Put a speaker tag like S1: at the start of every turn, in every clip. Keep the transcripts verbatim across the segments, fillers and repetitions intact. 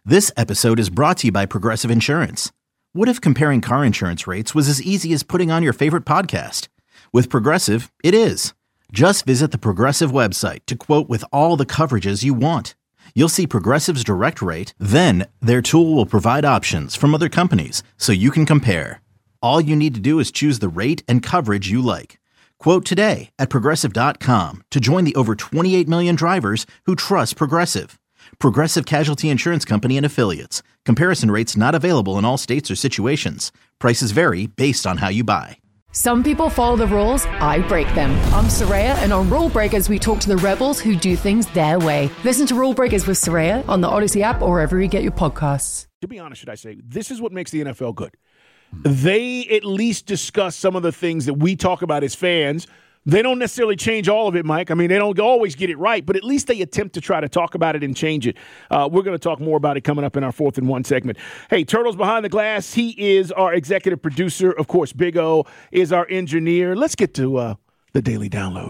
S1: This episode is brought to you by Progressive Insurance. What if comparing car insurance rates was as easy as putting on your favorite podcast? With Progressive, it is. Just visit the Progressive website to quote with all the coverages you want. You'll see Progressive's direct rate, then their tool will provide options from other companies so you can compare. All you need to do is choose the rate and coverage you like. Quote today at progressive dot com to join the over twenty-eight million drivers who trust Progressive. Progressive Casualty Insurance Company and Affiliates. Comparison rates not available in all states or situations. Prices vary based on how you buy.
S2: Some people follow the rules, I break them. I'm Soraya, and on Rule Breakers, we talk to the rebels who do things their way. Listen to Rule Breakers with Soraya on the Odyssey app or wherever you get your podcasts.
S3: To be honest, should I say, this is what makes the N F L good. They at least discuss some of the things that we talk about as fans. They don't necessarily change all of it, Mike. I mean, they don't always get it right, but at least they attempt to try to talk about it and change it. Uh, we're going to talk more about it coming up in our fourth and one segment. Hey, Turtles Behind the Glass, he is our executive producer. Of course, Big O is our engineer. Let's get to uh, the Daily Download.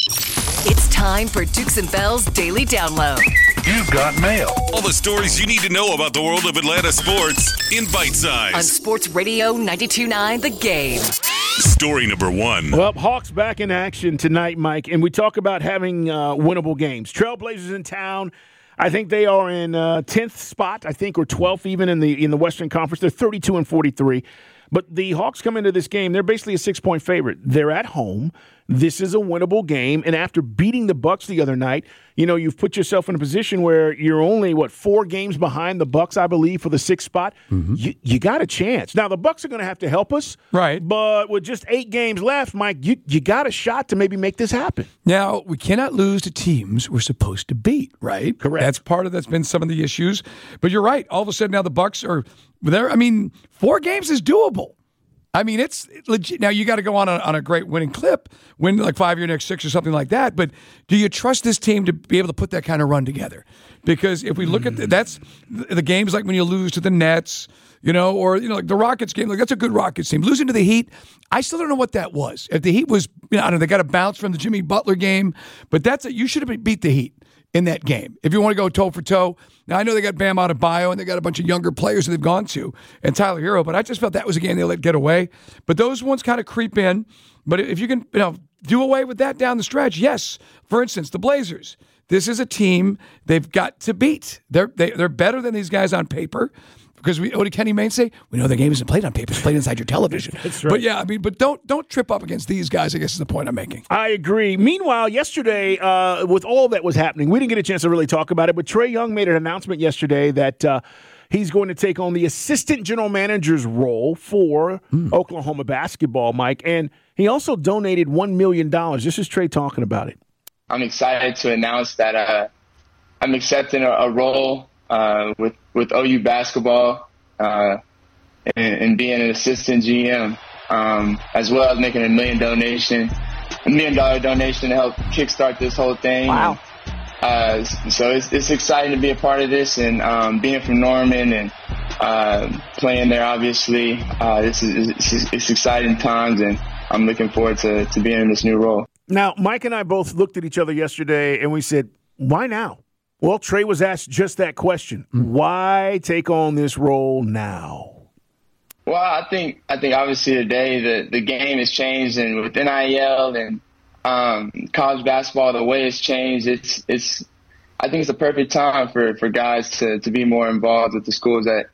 S4: It's time for Dukes and Bell's Daily Download.
S5: You've got mail.
S6: All the stories you need to know about the world of Atlanta sports in bite size.
S4: On Sports Radio ninety-two point nine The Game.
S6: Story number one.
S3: Well, Hawks back in action tonight, Mike, and we talk about having uh, winnable games. Trailblazers in town. I think they are in uh, tenth spot, I think, or twelfth even in the in the Western Conference. They're thirty-two and forty-three. But the Hawks come into this game, they're basically a six-point favorite. They're at home. This is a winnable game. And after beating the Bucks the other night, you know, you've put yourself in a position where you're only, what, four games behind the Bucks, I believe, for the sixth spot. Mm-hmm. You, you got a chance. Now, the Bucks are going to have to help us.
S7: Right.
S3: But with just eight games left, Mike, you, you got a shot to maybe make this happen.
S7: Now, we cannot lose to teams we're supposed to beat, right?
S3: Correct.
S7: That's part of that's been some of the issues. But you're right. All of a sudden now the Bucks are there. I mean, four games is doable. I mean, it's legit. Now, you got to go on a, on a great winning clip, win like five your next six or something like that. But do you trust this team to be able to put that kind of run together? Because if we look at the, that's the games like when you lose to the Nets, you know, or, you know, like the Rockets game, like that's a good Rockets team. Losing to the Heat, I still don't know what that was. If the Heat was, you know, I don't know, they got a bounce from the Jimmy Butler game, but that's it. You should have beat the Heat in that game. If you want to go toe for toe. Now, I know they got Bam Adebayo and they got a bunch of younger players that they've gone to and Tyler Hero, but I just felt that was a game they let get away. But those ones kind of creep in. But if you can, you know, do away with that down the stretch, yes. For instance, the Blazers. This is a team they've got to beat. They're they, they're better than these guys on paper. Because we, what did Kenny Mayne say? We know the game isn't played on paper; it's played inside your television.
S3: That's right.
S7: But yeah, I mean, but don't don't trip up against these guys. I guess is the point I'm making.
S3: I agree. Meanwhile, yesterday, uh, with all that was happening, we didn't get a chance to really talk about it. But Trae Young made an announcement yesterday that uh, he's going to take on the assistant general manager's role for mm. Oklahoma basketball, Mike. And he also donated one million dollars. This is Trae talking about it.
S8: I'm excited to announce that uh, I'm accepting a, a role uh, with, with O U basketball uh, and, and being an assistant G M, um, as well as making a million donation, a million dollar donation to help kickstart this whole thing.
S3: Wow.
S8: Uh, so it's, it's exciting to be a part of this, and um, being from Norman and uh, playing there, obviously, uh, this is it's, it's exciting times, and I'm looking forward to, to being in this new role.
S3: Now, Mike and I both looked at each other yesterday, and we said, why now? Well, Trae was asked just that question. Mm-hmm. Why take on this role now?
S8: Well, I think I think obviously today the, the game has changed, and with N I L and um, college basketball, the way it's changed, it's it's I think it's a perfect time for, for guys to, to be more involved with the schools that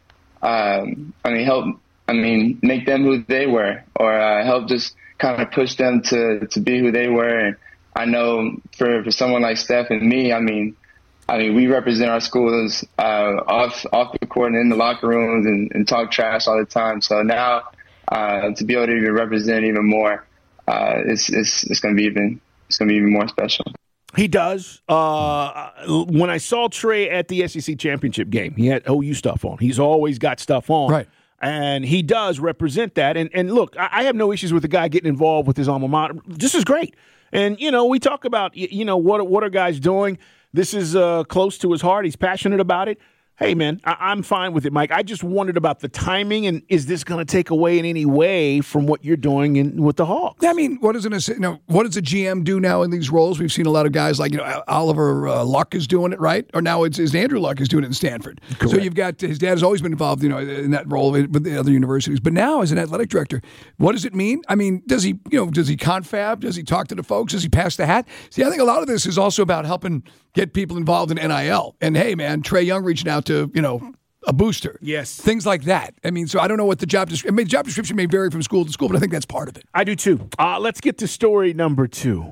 S8: um, I mean help I mean make them who they were, or uh, help just kind of push them to, to be who they were. And I know for, for someone like Steph and me, I mean. I mean, we represent our schools uh, off off the court and in the locker rooms and, and talk trash all the time. So now uh, to be able to even represent even more, uh, it's it's it's going to be even it's going to be even more special.
S3: He does. Uh, when I saw Trae at the S E C championship game, he had O U stuff on. He's always got stuff on.
S7: Right.
S3: And he does represent that. And and look, I, I have no issues with the guy getting involved with his alma mater. This is great. And, you know, we talk about, you know, what, what are guys doing? This is uh, close to his heart. He's passionate about it. Hey, man, I- I'm fine with it, Mike. I just wondered about the timing, and is this going to take away in any way from what you're doing in, with the Hawks?
S7: I mean, what does an you know what does a G M do now in these roles? We've seen a lot of guys like you know Oliver uh, Luck is doing it, right? Or now it's, it's Andrew Luck is doing it in Stanford.
S3: Correct.
S7: So you've got his dad has always been involved, you know, in that role with the other universities. But now as an athletic director, what does it mean? I mean, does he you know does he confab? Does he talk to the folks? Does he pass the hat? See, I think a lot of this is also about helping get people involved in N I L. And hey, man, Trae Young reaching out to you know. a booster.
S3: Yes.
S7: Things like that. I mean, so I don't know what the job description, I mean, job description may vary from school to school, but I think that's part of it.
S3: I do too. Uh, let's get to story number two.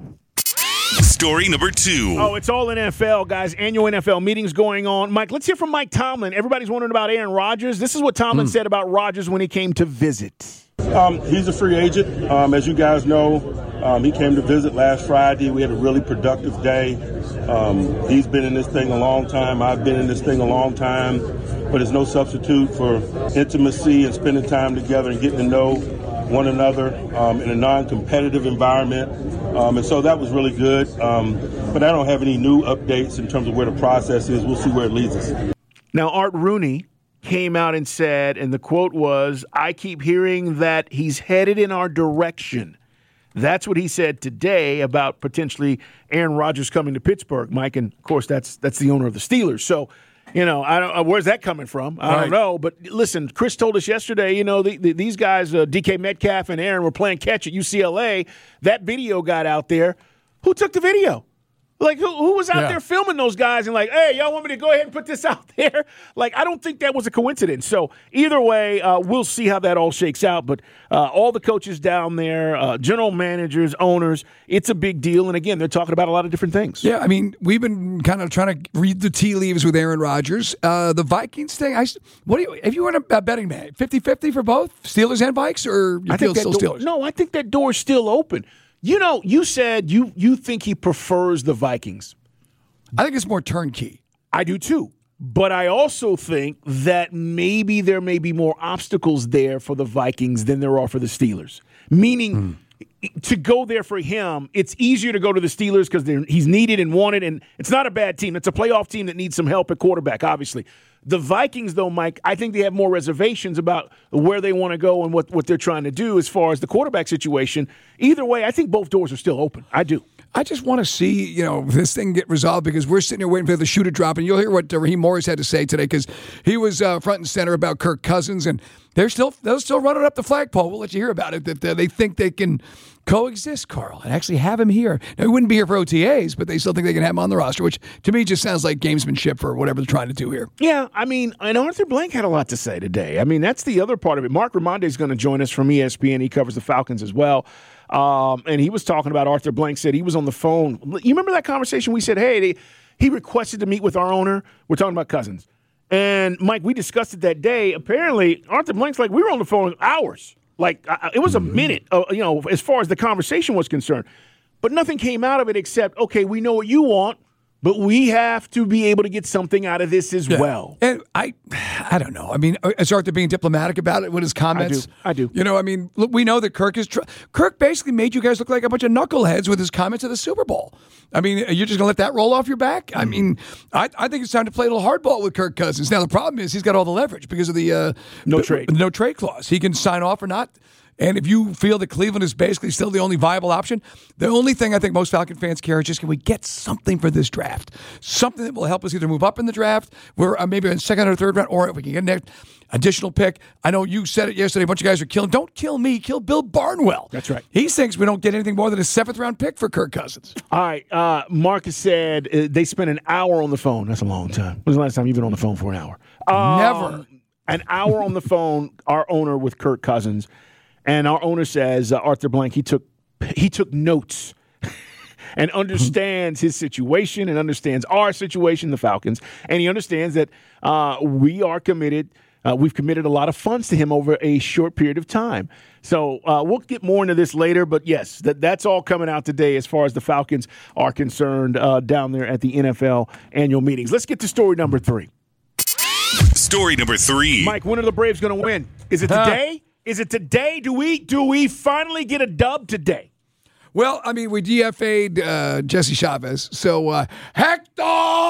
S6: Story number two.
S3: Oh, it's all N F L, guys. Annual N F L meetings going on. Mike, let's hear from Mike Tomlin. Everybody's wondering about Aaron Rodgers. This is what Tomlin mm. said about Rodgers when he came to visit.
S5: Um, he's a free agent. Um, as you guys know, um, he came to visit last Friday. We had a really productive day. Um, he's been in this thing a long time. I've been in this thing a long time. But it's no substitute for intimacy and spending time together and getting to know one another um, in a non-competitive environment. Um, and so that was really good. Um, but I don't have any new updates in terms of where the process is. We'll see where it leads us.
S3: Now, Art Rooney came out and said, and the quote was, "I keep hearing that he's headed in our direction." That's what he said today about potentially Aaron Rodgers coming to Pittsburgh, Mike. And, of course, that's that's the owner of the Steelers. So, you know, I don't. Where's that coming from? I
S7: right.
S3: don't know. But listen, Chris told us yesterday. You know, the, the, these guys, uh, D K Metcalf and Aaron, were playing catch at U C L A. That video got out there. Who took the video? Like, who, who was out
S7: yeah.
S3: there filming those guys and like, hey, y'all want me to go ahead and put this out there? Like, I don't think that was a coincidence. So either way, uh, we'll see how that all shakes out. But uh, all the coaches down there, uh, general managers, owners, it's a big deal. And again, they're talking about a lot of different things.
S7: Yeah, I mean, we've been kind of trying to read the tea leaves with Aaron Rodgers. Uh, the Vikings thing, I, what do you, have you won a betting man? fifty-fifty for both? Steelers and Vikes, or you
S3: I
S7: feel
S3: think
S7: still
S3: door,
S7: Steelers?
S3: No, I think that door's still open. You know, you said you you think he prefers the Vikings.
S7: I think it's more turnkey.
S3: I do too. But I also think that maybe there may be more obstacles there for the Vikings than there are for the Steelers. Meaning, mm. to go there for him, it's easier to go to the Steelers because he's needed and wanted, and it's not a bad team. It's a playoff team that needs some help at quarterback, obviously. The Vikings, though, Mike, I think they have more reservations about where they want to go and what, what they're trying to do as far as the quarterback situation. Either way, I think both doors are still open. I do.
S7: I just want to see, you know, this thing get resolved because we're sitting here waiting for the shoe to drop. And you'll hear what uh, Raheem Morris had to say today because he was uh, front and center about Kirk Cousins. And they're still they're still running up the flagpole. We'll let you hear about it, that uh, they think they can coexist, Carl, and actually have him here. Now, he wouldn't be here for O T As, but they still think they can have him on the roster, which to me just sounds like gamesmanship for whatever they're trying to do here.
S3: Yeah, I mean, and Arthur Blank had a lot to say today. I mean, that's the other part of it. Mark Raimondo is going to join us from E S P N. He covers the Falcons as well. Um, and he was talking about Arthur Blank said he was on the phone. You remember that conversation? We said, hey, they, he requested to meet with our owner. We're talking about Cousins. And, Mike, we discussed it that day. Apparently, Arthur Blank's like, we were on the phone hours. Like, I, it was a minute, uh, you know, as far as the conversation was concerned. But nothing came out of it except, okay, we know what you want, but we have to be able to get something out of this as yeah. well.
S7: And I I don't know. I mean, is Arthur being diplomatic about it with his comments?
S3: I do. I do.
S7: You know, I mean, look, we know that Kirk is tr- Kirk basically made you guys look like a bunch of knuckleheads with his comments at the Super Bowl. I mean, you're just going to let that roll off your back? Mm-hmm. I mean, I, I think it's time to play a little hardball with Kirk Cousins. Now, the problem is he's got all the leverage because of the uh,
S3: no
S7: b-
S3: trade.
S7: no trade clause. He can sign off or not. And if you feel that Cleveland is basically still the only viable option, the only thing I think most Falcon fans care is just, can we get something for this draft? Something that will help us either move up in the draft, where uh, maybe in second or third round, or if we can get an additional pick. I know you said it yesterday, a bunch of guys are killing. Don't kill me, kill Bill Barnwell.
S3: That's right.
S7: He thinks we don't get anything more than a seventh round pick for Kirk Cousins.
S3: All right. Uh, Marcus said uh, they spent an hour on the phone. That's a long time. When was the last time you've been on the phone for an hour? Um,
S7: Never.
S3: An hour on the phone, our owner with Kirk Cousins. And our owner says, uh, Arthur Blank, he took he took notes and understands his situation and understands our situation, the Falcons. And he understands that uh, we are committed. Uh, we've committed a lot of funds to him over a short period of time. So uh, we'll get more into this later. But, yes, that, that's all coming out today as far as the Falcons are concerned uh, down there at the N F L annual meetings. Let's get to story number three.
S6: Story number three.
S3: Mike, when are the Braves going to win? Is it today? Is it today? Do we do we finally get a dub today?
S7: Well, I mean, we D F A'd uh, Jesse Chavez. So uh, Hector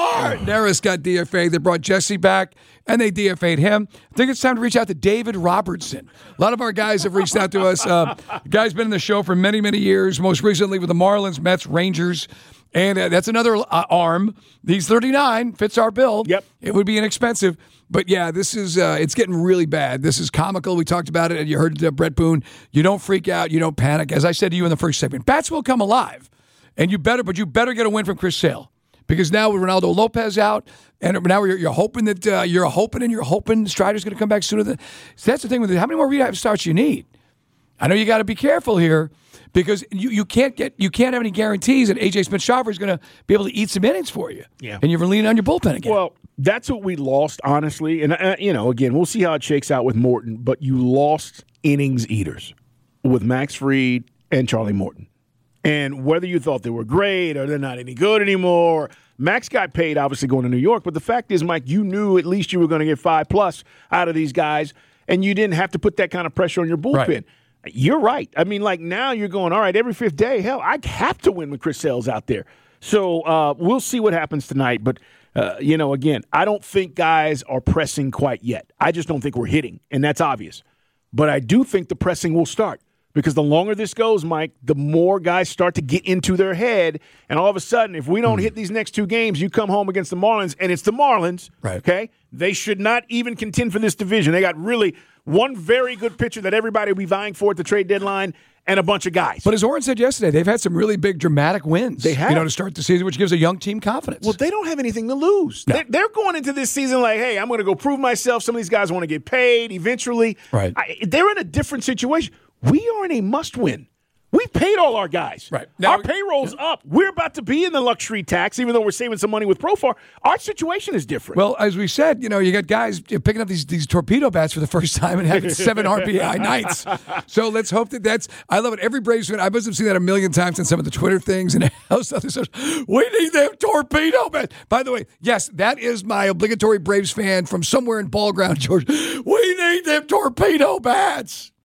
S7: Neris got D F A'd. They brought Jesse back, and they D F A'd him. I think it's time to reach out to David Robertson. A lot of our guys have reached out to us. Uh, the guy's been in the show for many, many years, most recently with the Marlins, Mets, Rangers. And uh, that's another uh, arm. He's thirty-nine, fits our bill.
S3: Yep.
S7: It would be inexpensive. But, yeah, this is uh, it's getting really bad. This is comical. We talked about it, and you heard uh, Brett Boone. You don't freak out. You don't panic. As I said to you in the first segment, bats will come alive. And you better, but you better get a win from Chris Sale. Because now with Ronaldo Lopez out, and now you're, you're hoping that uh, you're hoping and you're hoping Strider's going to come back sooner than. So that's the thing with it. How many more rehab starts you need? I know you got to be careful here. Because you, you can't get you can't have any guarantees that A J Smith-Shawver is going to be able to eat some innings for you.
S3: Yeah.
S7: And you're leaning on your bullpen again.
S3: Well, that's what we lost, honestly. And, uh, you know, again, we'll see how it shakes out with Morton. But you lost innings eaters with Max Fried and Charlie Morton. And whether you thought they were great or they're not any good anymore, Max got paid, obviously, going to New York. But the fact is, Mike, you knew at least you were going to get five-plus out of these guys, and you didn't have to put that kind of pressure on your bullpen.
S7: Right.
S3: You're right. I mean, like now you're going, all right, every fifth day, hell, I have to win when Chris Sale's out there. So uh, we'll see what happens tonight. But, uh, you know, again, I don't think guys are pressing quite yet. I just don't think we're hitting, and that's obvious. But I do think the pressing will start because the longer this goes, Mike, the more guys start to get into their head. And all of a sudden, if we don't mm. hit these next two games, you come home against the Marlins, and it's the Marlins,
S7: right.
S3: Okay? They should not even contend for this division. They got really – one very good pitcher that everybody will be vying for at the trade deadline, and a bunch of guys.
S7: But as Oren said yesterday, they've had some really big, dramatic wins.
S3: They have.
S7: You know, to start the season, which gives a young team confidence.
S3: Well, they don't have anything to lose.
S7: No.
S3: They're, they're going into this season like, hey, I'm going to go prove myself. Some of these guys want to get paid eventually.
S7: Right.
S3: I, they're in a different situation. We are in a must-win. We paid all our guys.
S7: Right. Now,
S3: our payroll's yeah. up. We're about to be in the luxury tax, even though we're saving some money with Profar. Our situation is different.
S7: Well, as we said, you know, you got guys picking up these these torpedo bats for the first time and having seven R B I nights. So let's hope that that's – I love it. Every Braves fan, I must have seen that a million times in some of the Twitter things and else other stuff. We need them torpedo bats. By the way, yes, that is my obligatory Braves fan from somewhere in Ball Ground, Georgia. We need them torpedo bats.